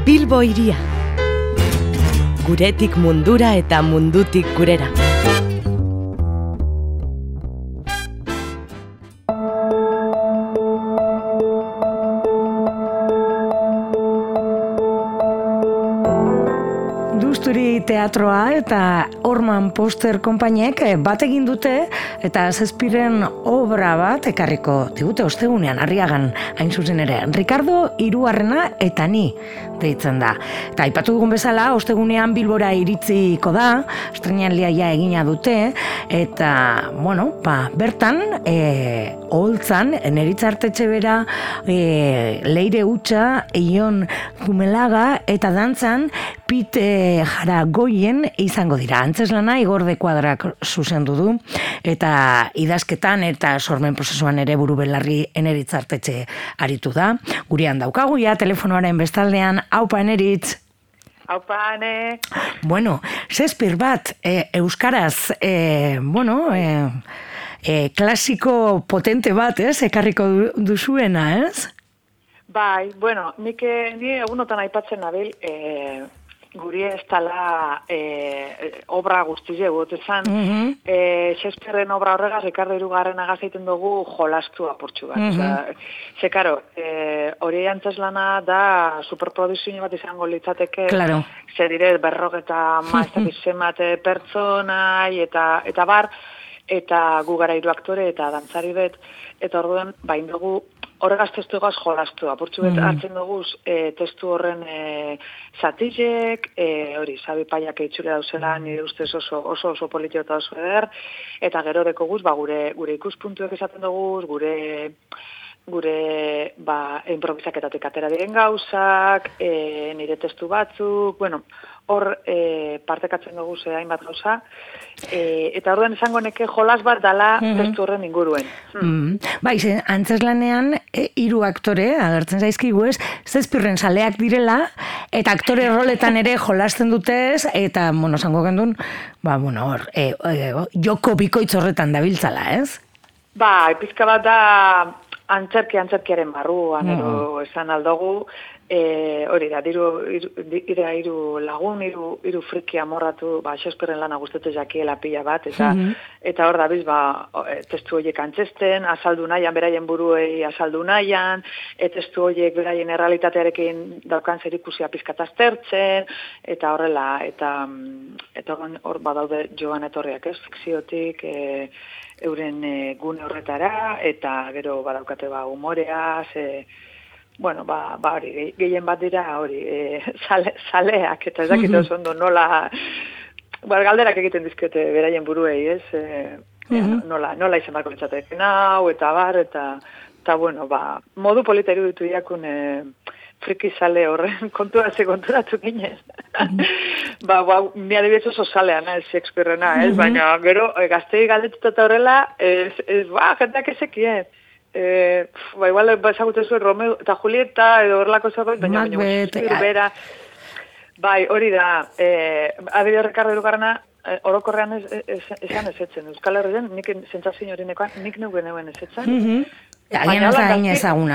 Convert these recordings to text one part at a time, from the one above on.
Bilbo hiria. Guretik mundura eta mundutik gurera. Dusturi teatroa eta Orman Poster konpainiek bat egin dute eta Zazpiren obra bat ekarriko digute ostegunean Arriagan, hain zuzen ere. Ricardo Hirugarrena eta ni deitzen da. Eta aipatu dugun bezala, ostegunean Bilbora iritsiko da, estreinaldia egina dute, eta, bertan, Oholtzan, Neritza Artetxebera, Leire Utxa, Eion Zumelaga, eta dantzan, Pite Jaragoien izango dira. Antzeslana Igor de Kuadrak zuzendu du, eta idazketan eta sormen prozesuan ere Burubelarri Eneritz Artetxe aritu da. Gurean daukagu ja telefonoaren bestaldean. Aupa Eneritz. Aupa, Ane. Shakespeare bat euskaraz, klasiko potente bat, ekarriko duzuena, ez? Bai, ni egunotan aipatzen nabil, guri ez tala obra guztize gutezan. Shakespearen obra horregaz, Ricardo Hirugarrena egiten dugu jolastu apurtxu bat. Karo, hori antzeslana da superproduzio bat izango litzateke, claro. Zer dire, berrogeta maestabizemat pertsonai, eta bar, eta gu gara 3 aktore eta dantzari bet, eta orduan, bain dugu, horregaz testu egaz jolastu, apurtxu bet hartzen dugu testu horren zatizek, hori, Sabi Paiak eitxure dauzela, nire ustez oso politio eta oso eder, eta gero deko guz, gure ikuspuntuek esaten dugu, gure improvisaketatik atera diren gauzak, nire testu batzuk, hor partekatzen dugu hainbat gauza, eta orduan esango neke jolas bat dala testu horren inguruen. Bai, antzeslanean 3 aktore agertzen zaizkigu ez, Zazpirren zaleak direla, eta aktore roletan ere jolasten dutez, eta, esango gendun, joko bikoitz horretan dabiltzala, ez? Bai, pizka bat da antzerkiaren barruan, esan aldogu, hori da, hiru lagun, hiru friki amorratu, Shakespearen lana guztetez jakiela pila bat, eta hor da biz, testu horiek antzesten, azaldu nahian, beraien buruei azaldu nahian, testu horiek beraien errealitatearekin daukan zerikusia pizkat aztertzen, eta horrela, eta hor badaude joan etorriak, ez, fikziotik, euren gune horretara, eta gero badaukate humoreaz, hori, gehien bat dira, hori, zaleak, eta ez dakit oso ondo nola, galderak egiten dizkete beraien buruei, ez, nola izan barko litzateke nau, eta bar, eta modu polita iruditu diakun friki zale horren konturatu ginen. Ni adibidez oso zalean, Shakespearena, ez, baina gero gaztei galdetuta eta horrela, jendeak ezekien. Igual ezagutzen zuen Romeo eta Julieta edo horrelako zerbait, baina bera. Bai, hori da, adibidez Ricardo Hirugarrena, orokorrean esan ezetzen. Euskal Herrian, nik sentsazio hori nekoan, nik neugen ezetzen. Agian ez da hain ezaguna,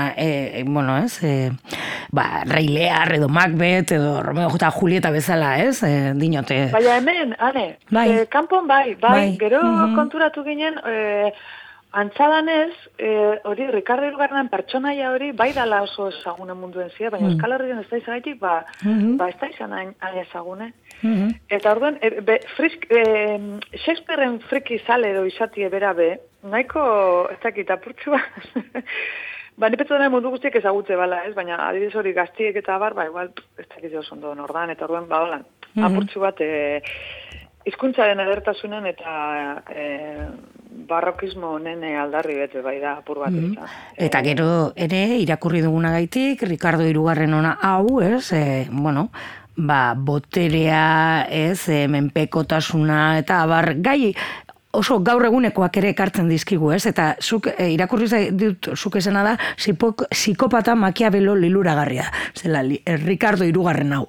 Rei Lear edo Macbeth edo Romeo eta Julieta bezala, ez? Dinote. Baina hemen, Ane, kanpon bai, gero konturatu ginen, antzadanez, hori, Ricardo Hirugarrenen pertsonaia hori, bai dala oso ezagune munduen zia, baina Euskal Herrian ez da izagaitik, ez da izan hain ezagune. Eta orduan, Shakespearen friki zale edo izatie bera nahiko, ez dakit, apurtxua. Nipetzu dena mundu guztiek ezagutze bala, ez? Baina adibidez hori gaztiek eta bar, igual, ez dakit oso ondo nordan, eta orduan, apurtxu bat, hizkuntzaren edertasunen eta barrokismo honen aldarri bete bai da apur bat. Eta gero ere irakurri dugunagaitik Ricardo Hirugarrena hau, ez, boterea, ez, menpekotasuna eta abar gai oso gaur egunekoak ere ekartzen dizkigu, ez? Eta zuk irakurri dut zuk esena da psikopata Makiavelo liluragarria, zela Ricardo Hirugarren hau.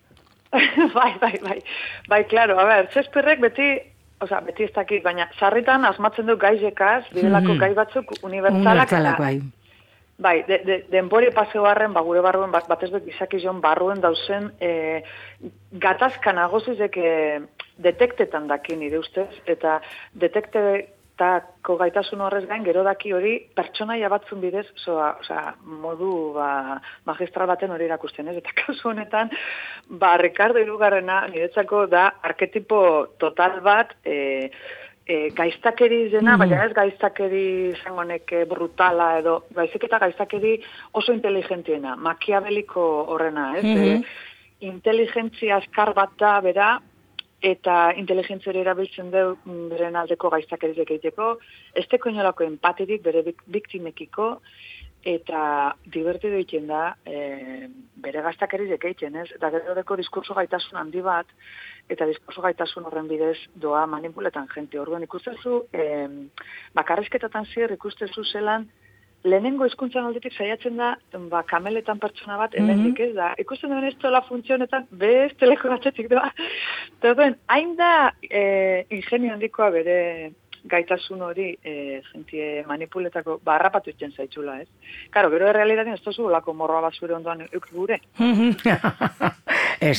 Bai, claro, a ber, Shakespearek beti ez dakit, baina sarritan asmatzen du gaizekaz, bidelako gai batzuk unibertsalak. Bai, denbori paseo harren, gure barruen, batez dut izakizon barruen dauzen, gatazka nagozizek detektetan daki nire ustez, eta detektetako gaitasun horrez gain, gero daki hori pertsonaia batzun bidez, modu magistral baten hori erakusten, ez? Eta kasu honetan, Ricardo Hirugarrena niretzako da arketipo total bat, gaiztakeri zena, baina ez gaiztakeri zangonek brutala edo, baizik eta gaiztakeri oso inteligentiena, makiabeliko horrena, ez? Inteligentzia askar bat da, bera, eta inteligentzia hori erabiltzen du beren aldeko gaiztakeriak egiteko, ez teko inolako empatirik bere biktimekiko, eta divertidu egiten da, bere gaiztakeriak egiten, ez? Eta gero deko diskurso gaitasun handi bat, eta diskurso gaitasun horren bidez doa manipuletan jente. Orduan ikustezu, bakarrizketatan zier ikustezu zelan, lehenengo hizkuntzan aldetik saiatzen da, kameletan pertsona bat, hemendik ez da. Ikusten duen ez tola funtzionetan, bez telekoratzetik doa. Eta duen, hain da ingenio handikoa bere gaitasun hori jentie manipuletako harrapatu itzen zaitzula, ez? Karo, gero errealitaten ez tozu olako morroa bat zure ondoan euk gure. Ez.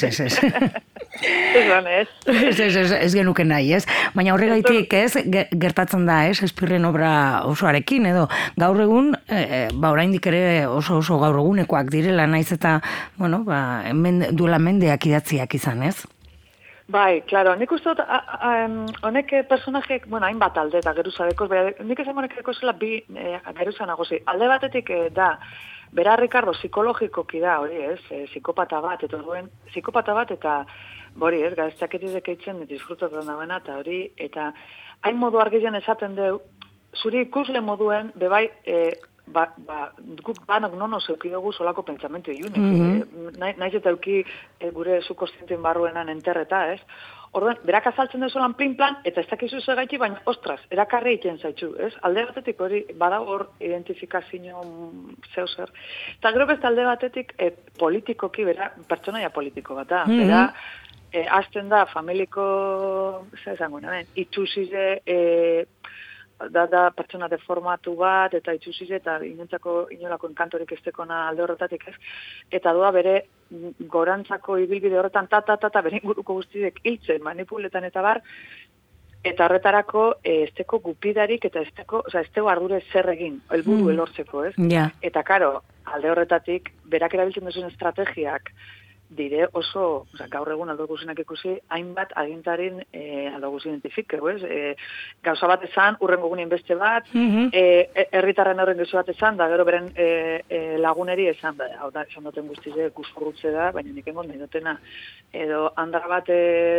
Ez genuke nahi, ez? Baina horregaitik, ez, gertatzen da, ez, Shakespearen obra osoarekin, edo gaur egun, oraindik ere oso gaur egunekoak direla, naiz eta, bueno, duela mendeak idatziak izan, ez? Bai, klaro, nik uste dut, honek personajeek, hainbat alde eta geruzadekoz, nik esan honek zela bi geruza nagozi. Alde batetik da, bera Ricardo psikologikoki da, hori ez, psikopata bat, eta hori ez, gaiztaketitek eitzen disfrutatzen dagoena, eta hori, eta hain modu argizen esaten deu, zuri ikusle moduen, bebai, guk banok nono zeukidogu solako pentsamentu iunik. Naiz eta euki gure subkonstientien barruenan enterreta, ez? Orduan, berak azaltzen dezolan plan, eta ez dakizu zegaiti, baina, ostras, erakarri egiten zaitzu, ez? Alde batetik hori, bada hor identifikazio zeuzer. Eta gero beste alde batetik, politikoki, bera, pertsonaia politiko bat da. Bera, azten da, familiko, zer esango, itxusize, da pertsona deformatu bat, eta itxusize, eta inolako enkantorik estekona alde horretatik ez. Eta doa bere gorantzako ibilbide horretan, bere inguruko guztiek hiltzen, manipuletan eta bar, eta horretarako esteko gupidarik, eta esteko ardure zer egin, helburu elortzeko, ez? Yeah. Eta karo, alde horretatik, berak erabiltzen duzuen estrategiak, dire oso, gaur egun aldo guzinak ikusi, hainbat agintarin aldo guzi identifikeu, ez? Gauza bat esan, urrengo gunien beste bat, herritarren horren gezu bat esan, da gero beren laguneri esan, hau da, esan duten guztize guzurrutze da, baina nik engon nahi dutena, edo handar bat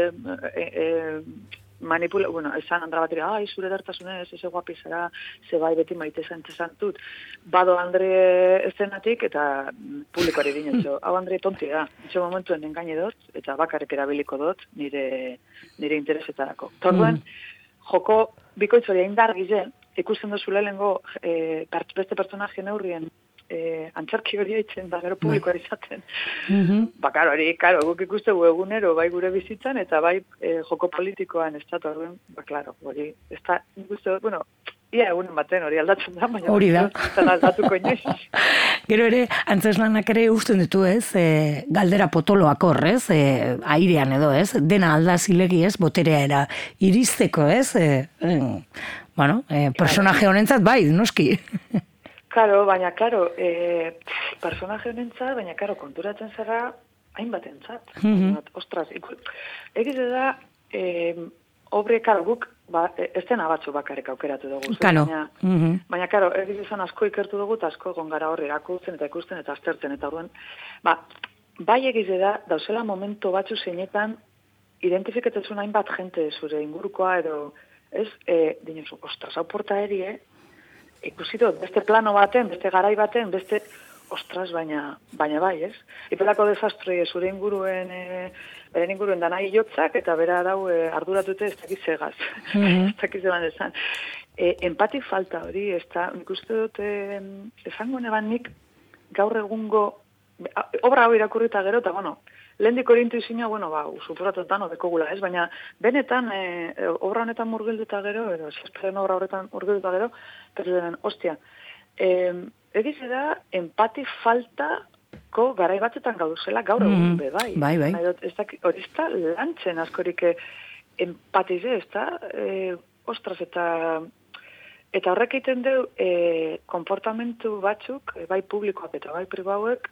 esan handra bateri, zure dertasunez, eze guapizara, ze bai beti maite zantut, bado Andre eszenatik, eta publikoari dinetxo, hau Andre tonti da, etxe momentuen engaine dut, eta bakarrik erabiliko dut, nire interesetarako. Torduan, joko bikoitzori indar gizen, ikusten duzu lehengo beste personaje neurrien antzarki hori haitzen, da gero publikoari izaten. Karo, guk ikuste egunero, bai gure bizitzan, eta bai joko politikoan ez da, torren, klaro, hori, ez da, ikuste, ia egunen baten hori aldatzen da, baina hori da. Aldatuko inoiz. Gero ere, antzeslanak ere usten ditu, ez, galdera potoloak hor, ez, airean edo, ez, dena alda zilegi, ez, boterea era iristeko, ez, personaje honentzat bai, noski. Karo, baina, personaje honentzat, baina, konturatzen zara, hainbatentzat. Ostras, egiz da, obre, guk, ez dena batzu bakarrik aukeratu dugu. Baina, egiz esan asko ikertu dugu, eta asko egon gara horri erakutzen, eta ikusten, eta aztertzen, eta horren, bai egiz da, dauzela momento batzu zeinetan, identifikatzen hainbat jente zure ingurukoa, edo, ez, dinezu, ostras, hau porta eri, ikusi dut, beste plano baten, beste garai baten, beste, ostras, baina bai, ez? Ipelako desastroi zure inguruen, beren inguruen danai jotzak, eta bera dau arduratute ez dakiz segaz. Ez dakiz eban esan. Empatik falta hori, ez da, nik uste dut, esango neban nik gaur egungo, obra hau irakurrita gero, eta lehendik hori intuizioa, suposatuetan odekogula, ez? Baina, benetan, obra honetan murgilduta gero, edo Shakespearen obra horretan murgilduta gero, periodenan, ostia, egize da, empati faltako garai batzetan gauduzela gaur egun be, bai. Bai. Hori ez da lantzen askorik empatize, ez da, ostras, eta horrek egiten du konportamentu batzuk, bai publikoak eta bai pribauek,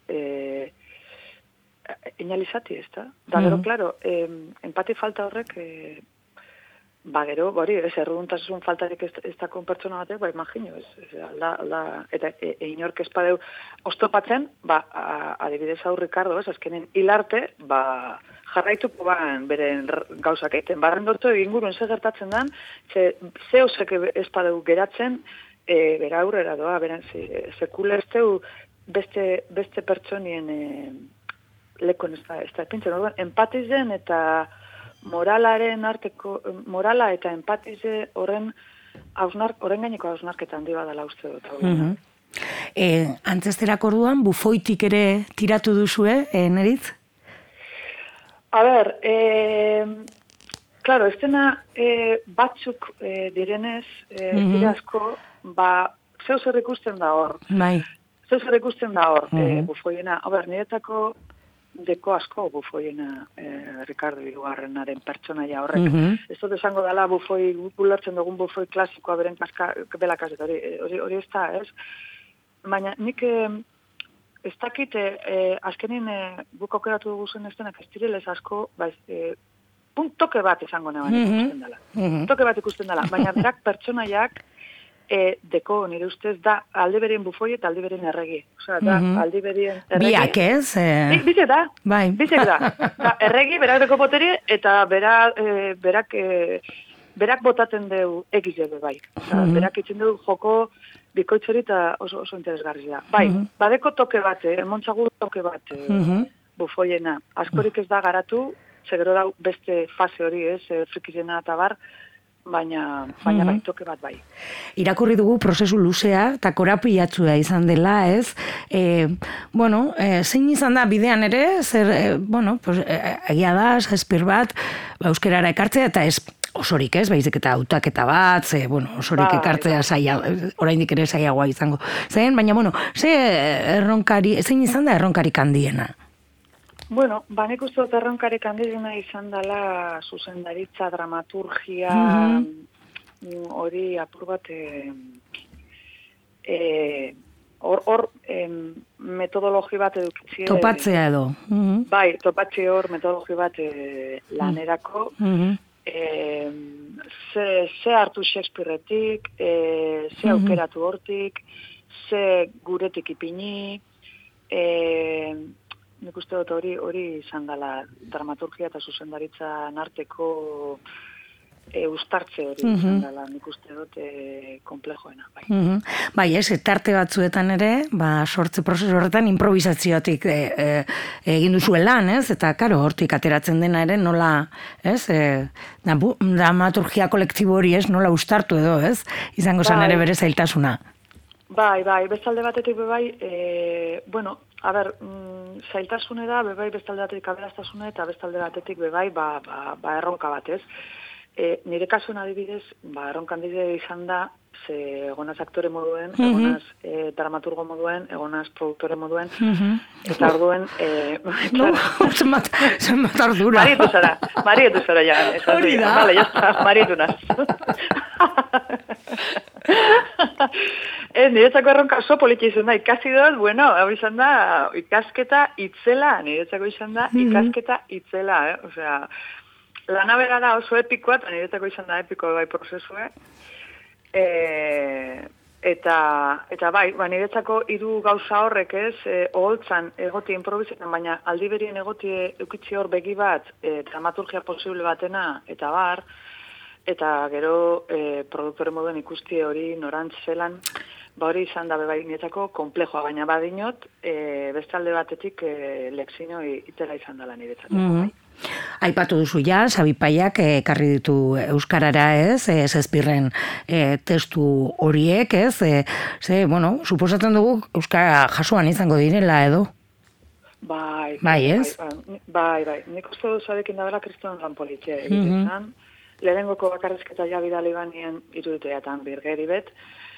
inalizati, ez da? Da, gero, klaro, empati falta horrek, gero, hori, erruduntasun faltarik ez da pertsona batek, imagino, eta inork ez badeu oztopatzen, adibidez hau Ricardo, azkenen hilarte, jarraituko beren gauzak egiten. Barrendotu eginguruen ze gertatzen dan, ze osek ez badeu geratzen, bera aurrera doa, sekule ez deu beste pertsonien lekon ez da epintzen. Empatizen eta moralaren arteko, morala eta empatize horren gaineko hausnarketan handi badala uste dut. Antzesterak orduan, bufoitik ere tiratu duzue, Neritz? A ber, claro, ez dena batzuk direnez, dira asko, zeu zer ikusten da hor. Bai. Zeu zer ikusten da hor, bufoiena. A ber, niretako deko asko bufoiena Ricardo Hirugarrenaren pertsonaia horrek. Ez dut esango dela bufoi, gulartzen dugun bufoi klasikoa beren belakazet, hori ez da, ez? Baina nik ez dakit, azkenin guk aukeratu dugu zen ez denak ez direlez asko, toke bat esango neban ikusten dela. Toke bat ikusten dela, baina berak pertsonaiak deko nire ustez da alde berien bufoi eta alde berien erregi. Osea, da alde berien erregi. Biak ez? Bizek da. Bai. Bizek da. Erregi, berak deko poteri eta berak botatzen deu egizebe bai. Berak itzen deu joko bikoitzori eta oso interesgarri da. Bai, badeko toke bat, emontzagur toke bat bufoiena. Askorik ez da garatu, segero da beste fase hori ez, frikizena eta bar, baina bai, toke bat bai. Irakurri dugu prozesu luzea eta korapilatzua izan dela, ez? Zein izan da bidean ere, egia da, zazpir bat, euskerara ekartzea eta ez osorik ez, baizik eta hautaketa bat, osorik ekartzea oraindik ere zailagoa izango. Baina, zein izan da erronkarik handiena? Nik uste dut erronkarik handiena izan dela zuzendaritza, dramaturgia, hori apur bat hor metodologi bat edukitzie. Topatzea edo. Bai, topatze hor metodologi bat lanerako. Ze hartu Shakespearetik, ze aukeratu hortik, ze guretik ipini, nik uste dut hori izan dela dramaturgia eta zuzendaritzan arteko ustartze hori izan dela, nik uste dut komplejoena. Bai, tarte batzuetan ere, sortze prozesu horretan improvisaziotik egin duzuen lan, ez? Eta, karo, hortik ateratzen dena ere nola, ez? Dramaturgia kolektibo hori, ez? Nola ustartu edo, ez? Izango zan ere bere zailtasuna. Bai, bestalde batetik bebai, zailtasune da, bebai bestalde batetik aberastasune eta bestalde batetik bebai, erronka bat, ez? Nire kasuen adibidez, erronkan dide izan da, egonaz aktore moduen, egonaz dramaturgo moduen, egonaz produktore moduen, eta orduen... Zenbat ardura. Marietu zara, ja. Hori da. Vale, ya está, marietu naz. Niretzako erronka oso politxe izan da, ikasi dut, hau izan da, ikasketa itzela, niretzako izan da, ikasketa itzela, osea, lana bera da oso epikoa, eta niretzako izan da epiko bai prozesue, eta bai, niretzako hiru gauza horrek ez, oholtzan egoti improvisetan, baina aldi berien egoti eukitzi hor begi bat, dramaturgia posible batena, eta bar, eta gero produktore moduen ikusti hori norantz zelan, hori izan da bebai niretzako komplejoa, baina badinot, bestalde batetik lekzino itela izan dela niretzako. Aipatu duzu ja, Xabi Paiak ekarri ditu euskarara, ez? Zespirren testu horiek, ez? Suposatzen dugu euskara jasuan izango direla edo? Bai, ez? Bai. Nik uste dut zabekin da bera kriston lan politia egiten. Lehenengoko bakarrezketa ja bidali banien iruditu jatan birgeri bet.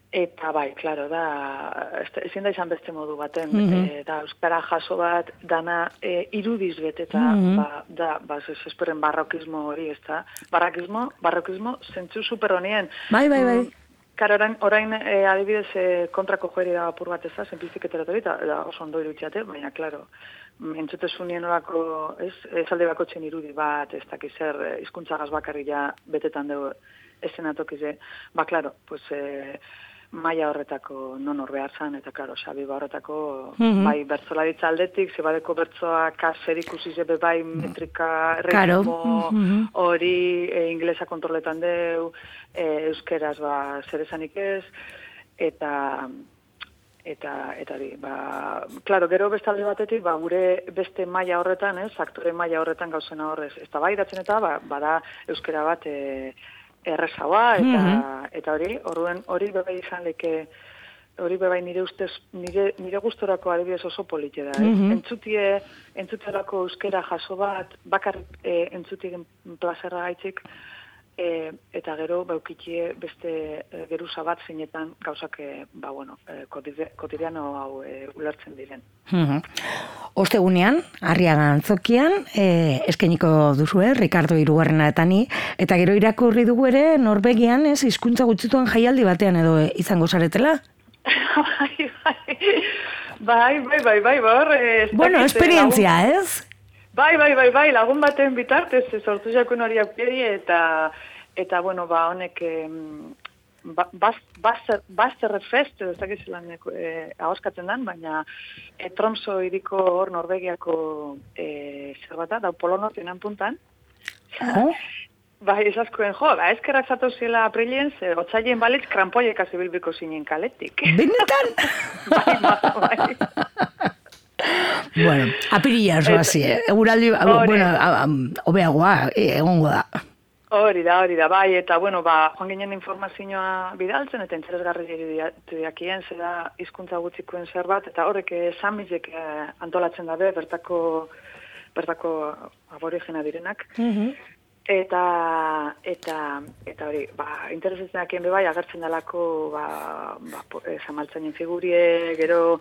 Eta bai, klaro, ezin da izan beste modu baten, da euskara jaso bat dana irudiz beteta, esperen barrokismo hori, ez da? Barrokismo zentzu super honien. Bai. Karo, orain adibidez kontrako joeri da apur bat ez da, simplifiketera hori, da oso ondo iruditxate, baina, klaro, entzutesunien orako, alde bako txen irudi bat, ez dakiz zer, hizkuntzagaz bakarri ja betetan dugu esenatokize, klaro, pues... maila horretako non hor behar zan, eta klaro, Xabi horretako bai bertzolaritza aldetik, zebadeko bertzoa kaser ikusi zebe bai metrika, ritmo, hori inglesa kontroletan deu, euskeraz zer esanik ez, eta hori, klaro, gero beste alde batetik, gure beste maila horretan, aktore maila horretan gauzena horrez, ez da bai datzen eta, bada euskera bat, errezaua, eta hori bebai izan leke, hori bebai nire ustez, nire gustorako adibidez oso polite da. Entzuterako euskera jaso bat, bakar entzutik plazerra gaitzik, eta gero baukitie beste geruza bat zeinetan gauzak, kotidiano hau ulertzen diren. Ostegunean, Arriaga Antzokian, eskainiko duzue, Ricardo Hirugarrena eta ni, eta gero irakurri dugu ere, Norvegian, hizkuntza gutxituen jaialdi batean edo izango zaretela? Bai, bueno, esperientzia, ez? Bai, lagun baten bitartez, sortu jakun hori aukeri, eta honek Basterfest, ez dakiz lan ahoskatzen den, baina Tromso iriko hor Norvegiako zerbata, da polonotinan puntan. Bai, esazkoen eskerrak zato ziela aprilien, otzaileen balitz krampoiek azibilbiko zinen kaletik. Benetan? Bai. Bueno, apirila oso hazi, eguraldi, obeagoa, egongo da. Hori da, bai, eta, joan ginen informazioa bidaltzen, eta interesgarri diakien, zera hizkuntza gutxikoen zerbait, eta horrek samizek antolatzen dabe, bertako aborigena direnak. Eta hori, interesatzen dakien bebai, agertzen dalako, zamaltzainen figurie, gero,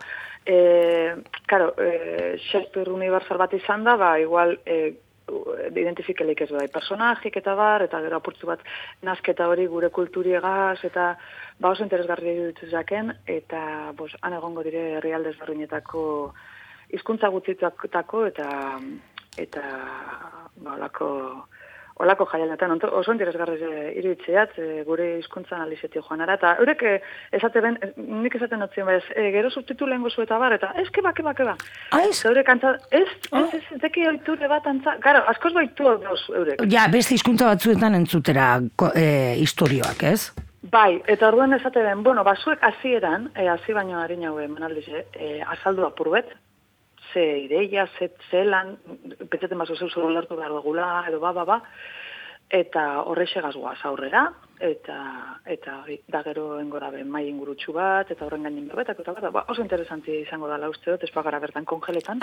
Shakespeare universal bat izan da, igual, identifikeleik ez bai personajik eta gero apurtzu bat nazketa hori gure kulturiegaz, eta oso interesgarri dutzen zaken, eta han egongo dire herrialde ezberdinetako hizkuntza gutxitako, eta olako jaialetan, oso interesgarri iruditzeat, gure hizkuntza analizetik joan ara, eta horrek nik esaten notzien, gero subtitulen gozu eta eta eske bake ba. Horrek antza, ez deki oiture bat antza, gara, askoz baitu horrek. Ja, beste hizkuntza batzuetan entzutera historioak, ez? Bai, eta orduan esaten, zuek hasieran, hasi baino harinaue manaldize, azaldu apurbet, ze ideia, ze lan, petxeten bazo zeu zoro lertu behar dugula, edo eta horreixe gazgoaz aurrera, eta da gero engora ben mai ingurutxu bat, eta horren gainin bebetak, eta oso interesanti izango dala uste dut, espagara bertan kongeletan.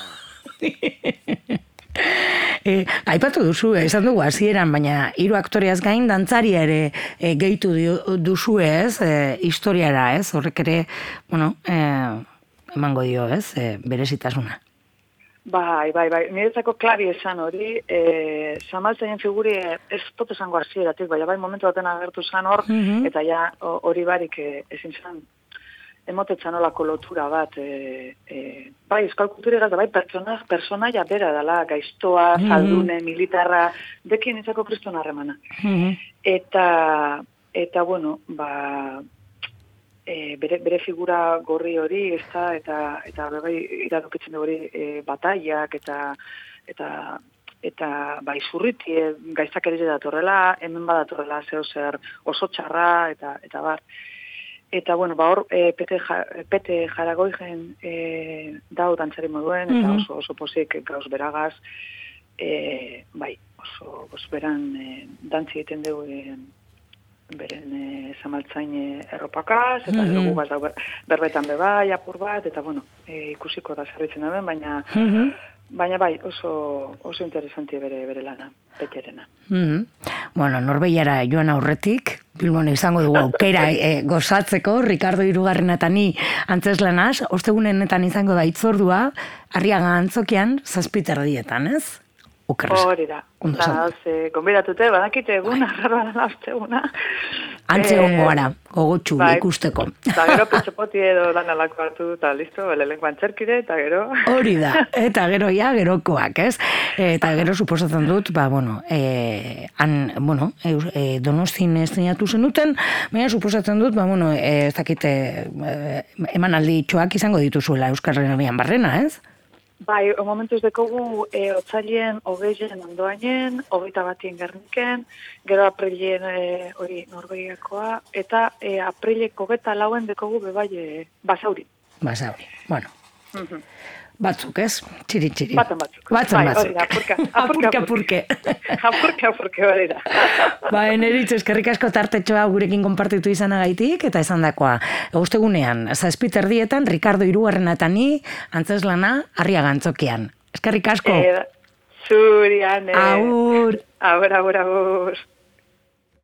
Aipatu duzu, esan dugu hasieran, baina hiru aktoreaz gain dantzaria ere gehitu duzu ez, historiara ez, horrek ere, emango dio, ez, berezitasuna. Bai, niretzako klabi esan hori, zamaltzainen figuri ez dut esango hasieratik, bai momentu baten agertu zan hor, eta ja hori barik ezin zan, emotetzan olako lotura bat, bai, euskal kulturegaz da, bai, personaia bera dela, gaiztoa, zaldune, militarra, dekien izako kriston harremana. Eta, bere figura gorri hori, eta bai, iradokitzen hori bataiak, eta bai, zurriti, gaiztak ere datorrela, hemen badatorrela, zer oso txarra, eta bar. Eta, hor, pete jaragoigen dau dantzari moduen, eta oso pozik gauz beragaz, bai, oso beran dantzi egiten dugu beren zamaltzain erropakaz, eta dugu gaz berbetan bebai, apur bat, eta, ikusiko da zerbitzen daben, baina bai, oso interesanti bere lana, peterena. Bueno, Norbeiara joan aurretik, Bilbon izango dugu aukera gozatzeko, Ricardo Hirugarrena eta ni antzeslanaz, ostegunenetan izango da itzordua, Arriaga antzokian, 7:30, ez? Hori da. Konbidatute, badakite egun, arraroan osteguna. Antze gongo gara, gogotxu ikusteko. Eta gero petxopoti edo lanalako hartu eta listo, lehenko antzerkire, eta gero... Hori da, eta gero gerokoak, ez? Eta gero suposatzen dut, Donostin estrenatu zenuten, baina suposatzen dut, ez dakite, emanaldi itxoak izango dituzuela Euskal Herrian barrena, ez? Bai, momentuz dekogu otzailien 20 ondoainen, 21 Gerniken, gero aprilien hori Norbeiakoa, eta aprileko 24 dekogu bebai Basauri. Basauri, bueno. Batzuk, ez? Txiri. Batzuk. Hori da, apurke. Apurke, hori da. Eneritz, eskerrik asko tartetxoa gurekin konpartitu izanagaitik, eta esan dakoa, ostegunean, 7:30, Ricardo Hirugarrena eta ni, antzeslana, Arriaga antzokian. Eskerrik asko. Zurian. Agur. Agur.